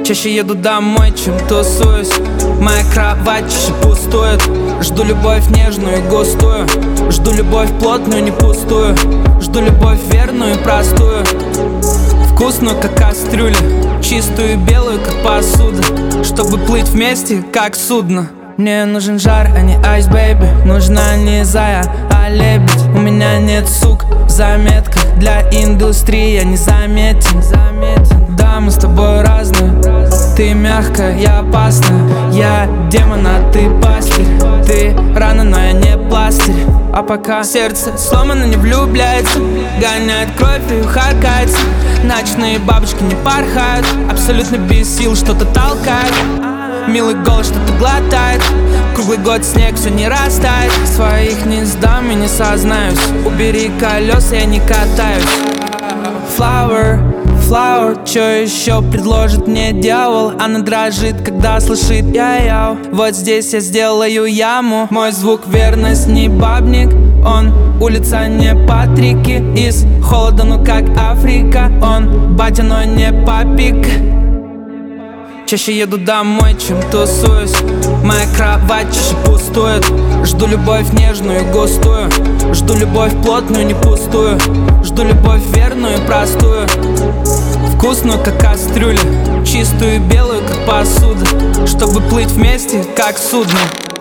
Чаще еду домой, чем тусуюсь. Моя кровать чаще пустует. Жду любовь нежную и густую. Жду любовь плотную, не пустую. Жду любовь верную и простую. Вкусную, как кастрюля. Чистую и белую, как посуда. Чтобы плыть вместе, как судно. Мне нужен жар, а не айс, бэйби. Нужна не зая, а лебедь. У меня нет сук в заметках. Для индустрии я не заметен. Да, мы с тобой разные. Ты мягкая, я опасная. Я демон, а ты пастырь. Ты рана, но я не пластырь. А пока сердце сломано, не влюбляется. Гоняет кровь и харкается. Ночные бабочки не порхают. Абсолютно без сил что-то толкает. Милый голос что-то глотает. Круглый год снег все не растает. Своих не сдам и не сознаюсь. Убери колеса, я не катаюсь. Flower, flower, чё еще предложит мне дьявол? Она дрожит, когда слышит я-яу. Вот здесь я сделаю яму. Мой звук верность, не бабник. Он улица, не Патрики. Из холода, ну как Африка. Он батя, но не папик. Чаще еду домой, чем тусуюсь. Моя кровать чаще пустует. Жду любовь нежную и густую. Жду любовь плотную, не пустую. Жду любовь верную и простую. Вкусную, как кастрюля. Чистую и белую, как посуда. Чтобы плыть вместе, как судно.